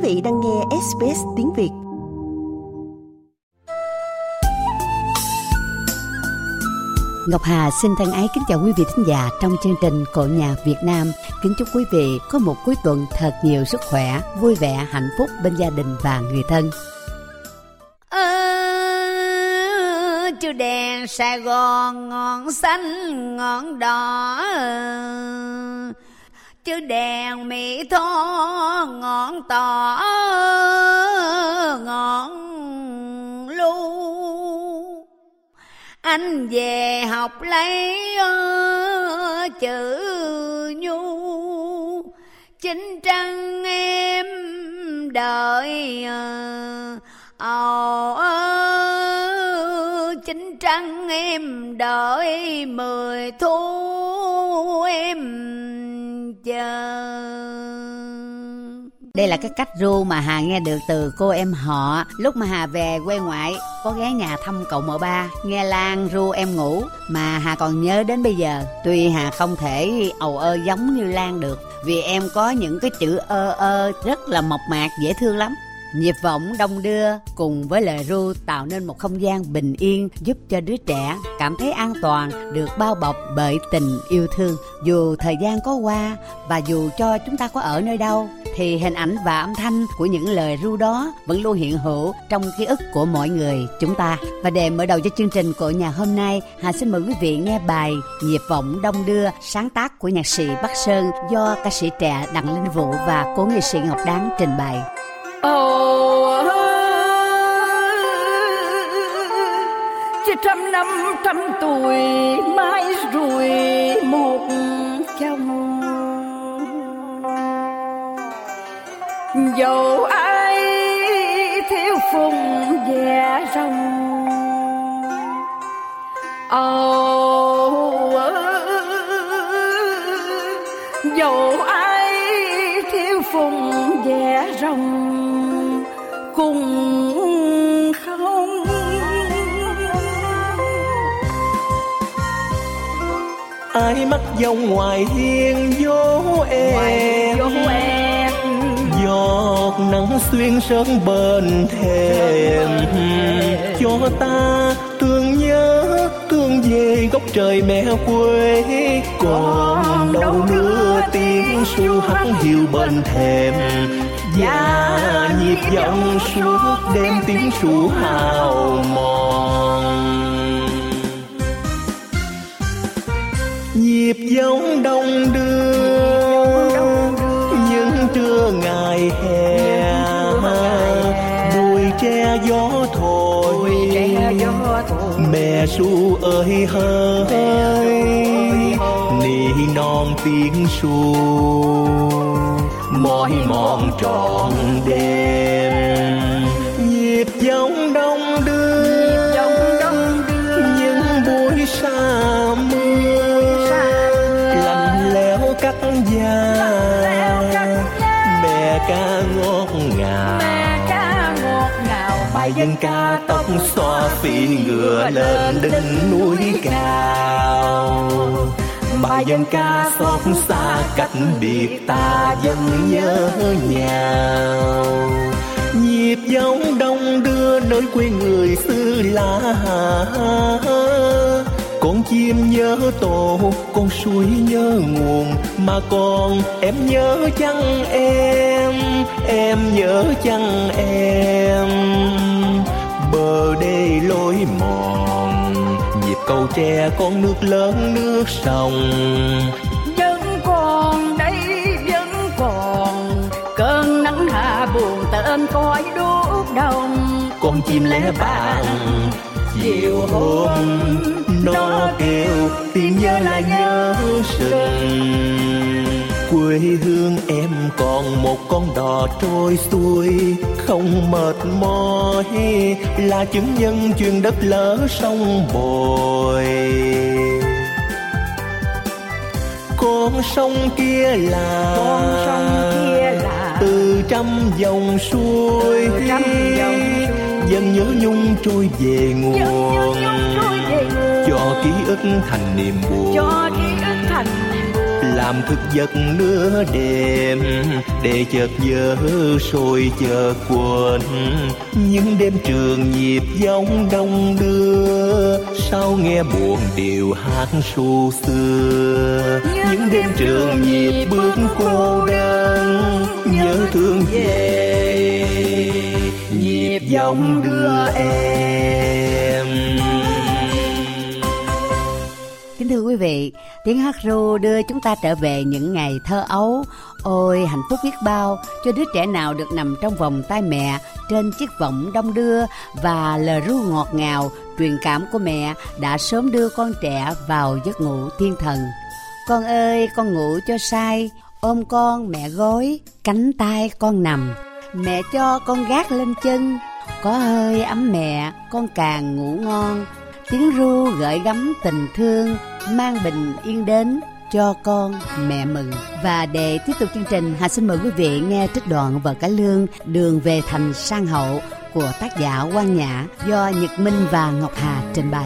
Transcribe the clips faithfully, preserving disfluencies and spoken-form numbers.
vị đang nghe ét bê ét tiếng Việt. Ngọc Hà xin thân ái kính chào quý vị thính giả trong chương trình Cội Nhà Việt Nam. Kính chúc quý vị có một cuối tuần thật nhiều sức khỏe, vui vẻ, hạnh phúc bên gia đình và người thân. À, chiều đèn Sài Gòn ngọn xanh ngọn đỏ, chiều đèn Mỹ Tho ngọn tỏ ngọn lưu. Anh về học lấy uh, chữ nhu, chính trăng em đợi uh, oh, uh, chính trăng em đợi mười thu em chờ. Đây là cái cách ru mà Hà nghe được từ cô em họ. Lúc mà Hà về quê ngoại, có ghé nhà thăm cậu mợ ba, nghe Lan ru Em Ngủ mà Hà còn nhớ đến bây giờ. Tuy Hà không thể ầu ơ giống như Lan được, vì em có những cái chữ ơ ơ rất là mộc mạc, dễ thương lắm. Nhịp võng đông đưa cùng với lời ru tạo nên một không gian bình yên, giúp cho đứa trẻ cảm thấy an toàn, được bao bọc bởi tình yêu thương. Dù thời gian có qua và dù cho chúng ta có ở nơi đâu, thì hình ảnh và âm thanh của những lời ru đó vẫn luôn hiện hữu trong ký ức của mọi người chúng ta. Và để mở đầu cho chương trình Cội Nhà hôm nay, Hà xin mời quý vị nghe bài Nhịp Võng Đông Đưa, sáng tác của nhạc sĩ Bắc Sơn do ca sĩ trẻ Đặng Linh Vũ và cố nghệ sĩ Ngọc Đáng trình bày. Ồ, chỉ trăm năm trăm tuổi mãi rồi một chồng. Dẫu ai thiếu phùng ve rồng, ồ, dẫu ai thiếu phùng ve rồng cùng không. Ai mắt dòng ngoài hiên vô em, vô em. Giọt nắng xuyên sớm bên thềm, cho ta thương nhớ thương về góc trời mẹ quê. Còn đâu nữa tiếng ru hắt hiu bên thềm, và nhịp dòng suốt đêm tiếng ru hào mòn. Nhịp giống đông đưa những trưa ngày hè, bụi tre gió thổi, mẹ ru ơi hỡi nỉ non tiếng ru mỏi mòn trọn đêm. Nhịp giống đông đưa những buổi xa mưa, lạnh lẽo cắt da, mẹ ca ngọt ngào, bài dân ca tóc xõa phi ngựa lên đỉnh núi cao. Bài dân ca xót xa cách biệt ta vẫn nhớ nhau. Nhịp giống đông đưa nơi quê người xứ lạ, con chim nhớ tổ, con suối nhớ nguồn, mà con em nhớ chăng em, em nhớ chăng em. Bờ đê lối mòn, nhịp cầu tre con nước lớn nước sông. Vẫn còn đây vẫn còn cơn nắng hạ buồn tên cõi đốt đồng. Con chim lẻ bàng chiều hôm nó kêu tiếng nhớ là nhớ rừng. Quê hương em còn một con đò trôi xuôi không mệt mỏi, là chứng nhân truyền đất lỡ sông bồi. Con sông kia là, con sông kia là từ trăm dòng xuôi, từ trăm dòng xuôi. Dần nhớ nhung trôi về nguồn, nhớ nhung trôi về nguồn. cho ký ức thành niềm buồn, cho ký ức thành niềm buồn. làm thực vật nửa đêm, để chợt nhớ rồi chợt quên những đêm trường nhịp giống đông đưa. Sao nghe buồn điều hát ru xưa, những đêm trường nhịp bước cô đơn, nhớ thương về nhịp giống đưa em. Kính thưa quý vị, tiếng hát ru đưa chúng ta trở về những ngày thơ ấu. Ôi hạnh phúc biết bao cho đứa trẻ nào được nằm trong vòng tay mẹ trên chiếc võng đông đưa, và lời ru ngọt ngào truyền cảm của mẹ đã sớm đưa con trẻ vào giấc ngủ thiên thần. Con ơi con ngủ cho say, ôm con mẹ gối, cánh tay con nằm, mẹ cho con gác lên chân, có hơi ấm mẹ con càng ngủ ngon. Tiếng ru gợi gắm tình thương, mang bình yên đến cho con mẹ mừng. Và để tiếp tục chương trình, Hà xin mời quý vị nghe trích đoạn vở cải lương Đường về thành Sang Hậu của tác giả Quang Nhã do Nhật Minh và Ngọc Hà trình bày.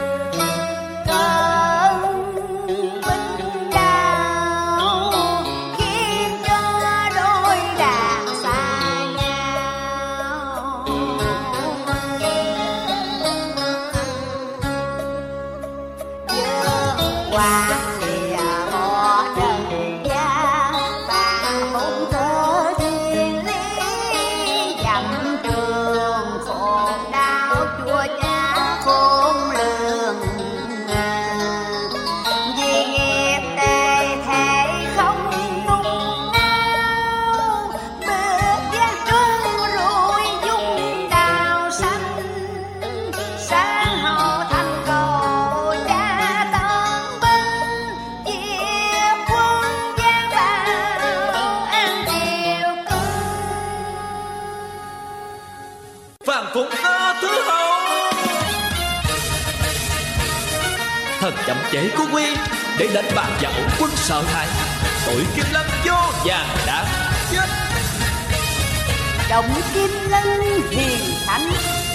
Thần chậm chế của Quy để đánh bại dạo quân sợ hãi, tội Kim Lân vô vàng đã chết. Động Kim Lân hiền thánh,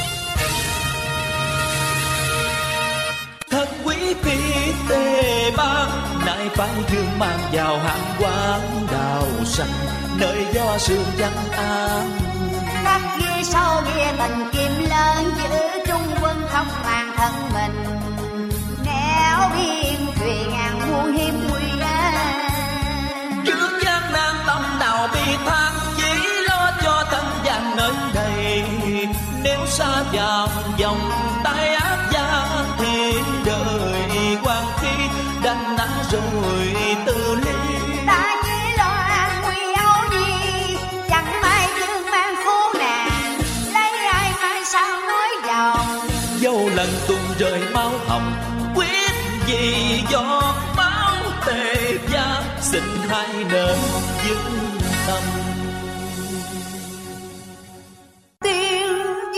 thân quý phi tề ban, nay phải thương mang vào hàng quán đào xanh, nơi gió sương vắng an. các ghi sau ghi tình Kim Lân, giữ trung quân không màng thân mình, nẻo biên thuyền ngàn muôn hiểm nguy an. Trước gian nan tâm nào bi than, chỉ lo cho thân gian nơi đây. Nếu xa vào vòng tay ác gian thì đời quan khi đành đã rồi từ ly. Ta chỉ lo an nguy âu nhi, chẳng may dương mang khốn nạn, lấy ai mai sao nói giàu. Dẫu lần tuôn rơi máu hồng, quyết vì giọt máu tề gia, xin hai nên vững tâm. Tiên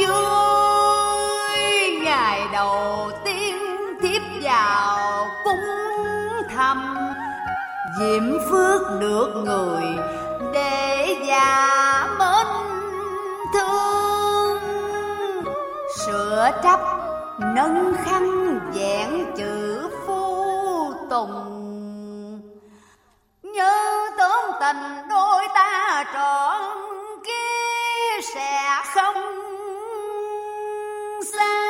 vui ngày đầu tiên thiếp vào cúng thăm, diễm phước được người để già mến thương, sửa trách nâng khăn vẹn chữ phu tùng, nhớ tưởng tình đôi ta trọn kia sẽ không xa.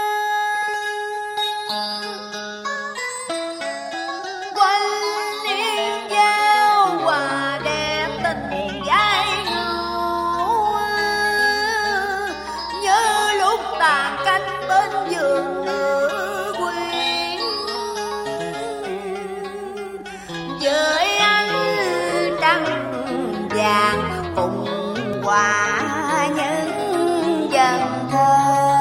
Quanh niên giao hòa đẹp tình giai ngưu, nhớ lúc tàn canh bên giường nữ quyến, với ánh trăng vàng cùng hòa những dần thơ.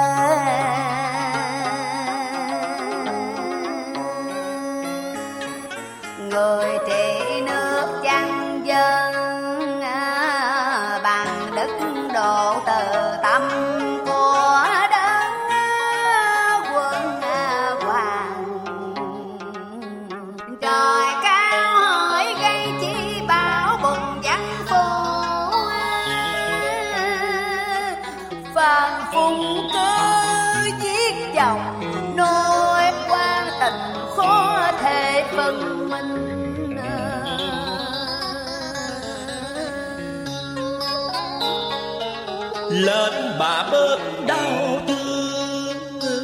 Người trị nước chăn dân bằng đức độ từ tâm của đấng quân hoàng. Trời cao hỡi gây chi bão bùng văn phủ, phàn phùng cơ giết chồng nỗi quan tình khó thể phân minh. lên bà bớt đau thương.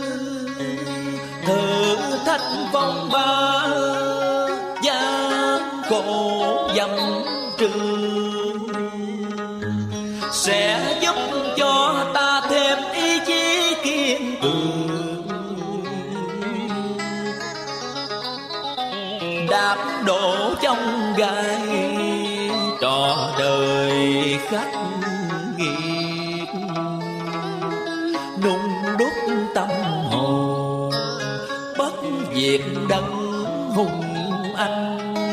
Thử thách phong ba gian khổ dầm trường, sẽ giúp cho ta thêm ý chí kiên cường, đạp đổ trong gai trò đời khắc nghiệt, nung đúc tâm hồn bất diệt đấng hùng anh.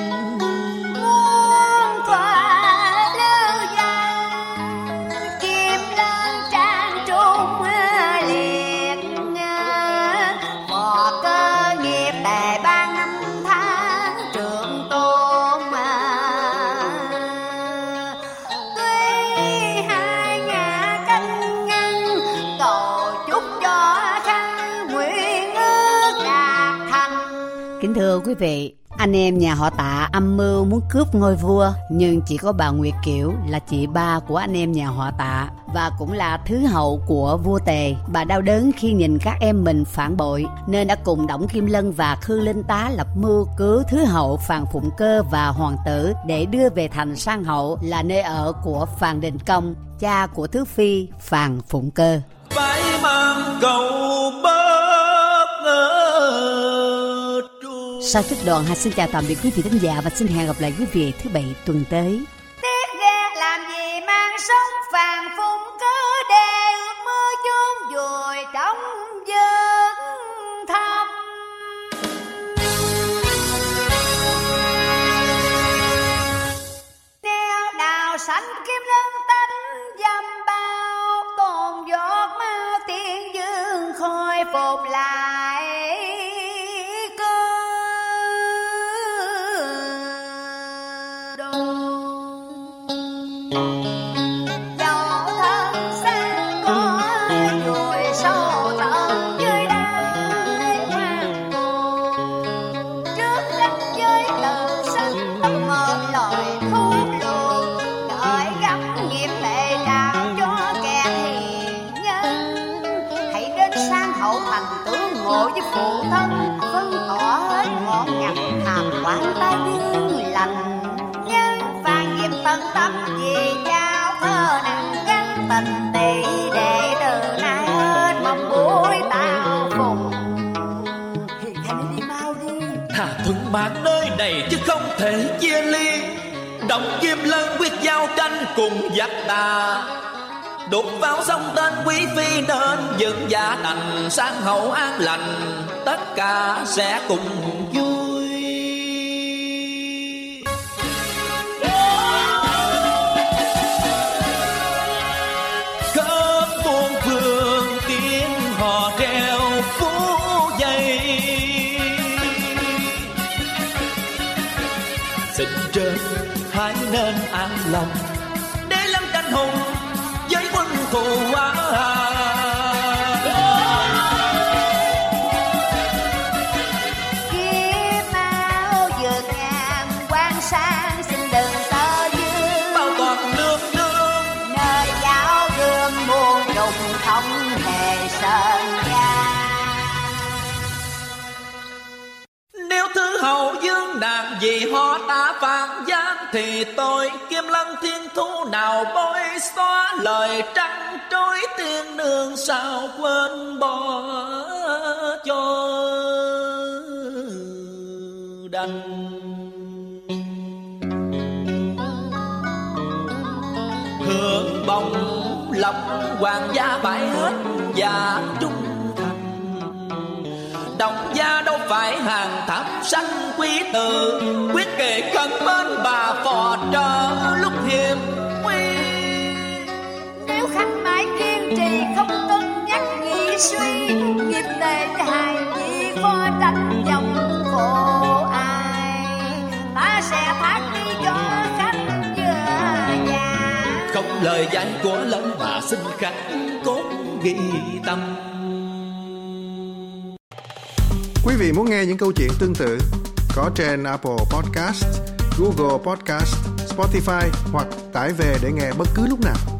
Kính thưa quý vị, anh em nhà họ Tạ âm mưu muốn cướp ngôi vua, nhưng chỉ có bà Nguyệt Kiểu là chị ba của anh em nhà họ Tạ và cũng là thứ hậu của vua Tề. Bà đau đớn khi nhìn các em mình phản bội nên đã cùng Đổng Kim Lân và Khư Linh Tá lập mưu cứu thứ hậu Phàn Phụng Cơ và hoàng tử để đưa về thành Sang Hậu là nơi ở của Phàn Đình Công, cha của thứ phi Phàn Phụng Cơ. Phải mang cầu bớt ngỡ. Sau trích đoạn, Hà xin chào tạm biệt quý vị thính giả và xin hẹn gặp lại quý vị thứ bảy tuần tới. Tiếc ghê làm gì mang sống Phàn Phụng Cơ để ước mơ chốn vùi trong vực thẳm. Neo đào sánh kim lân tánh dầm bao, tồn giọt mau tiên dương khôi phục lại. Dẫu thân sang có vùi sâu tận dưới đáy hoàng cung, trước ranh giới tự sinh tâm một lời thuốc luộc, đợi gắm nghiệp lệ trao cho kẻ hiền nhân. Hãy đến Sang Hậu thành tướng ngộ với phụ thân, phân tỏ hết ngọn ngành hàm quán tai đương lành. Phàn Diệm tận tâm vì trao thơ nặng gắn tình tỷ, để từ nay hết mong buổi tao cùng. Thì anh đi mau đi. Hà Thuận Mạc nơi này chứ không thể chia ly. Đổng Kim Lân quyết giao tranh cùng giặc Tà, đột vào sông tên quý phi nên dựng giả đành. Sang Hậu an lành tất cả sẽ cùng vui. Xin trên hãy nên an lòng để lâm tranh hùng với quân thù á. Kiếm áo vượt ngàn quan sang, xin đừng tơ dương bao toàn nước nước, nơi giáo gương muôn trùng không hề sơn gia. Nếu thứ hậu dương nàng vì họ ta phàn gian, thì tôi Kim Lân thiên thú nào bôi xóa lời trăng trối tiên nương sao quên bỏ cho đành. Hương bồng lộc hoàng gia bãi hết và trung Đồng gia đâu phải hàng tháp sanh quý tử, quyết kể cận bên bà phò trợ lúc hiểm nguy. Nếu khách mãi kiên trì không cân nhắc nghĩ suy, nghiệp tề hài chỉ có tránh dòng khổ ai. Ta sẽ thác đi cho khách vừa nhà, không lời dạy của lớn mà xin khách cốt ghi tâm. Quý vị muốn nghe những câu chuyện tương tự có trên Apple Podcast, Google Podcast, Spotify hoặc tải về để nghe bất cứ lúc nào.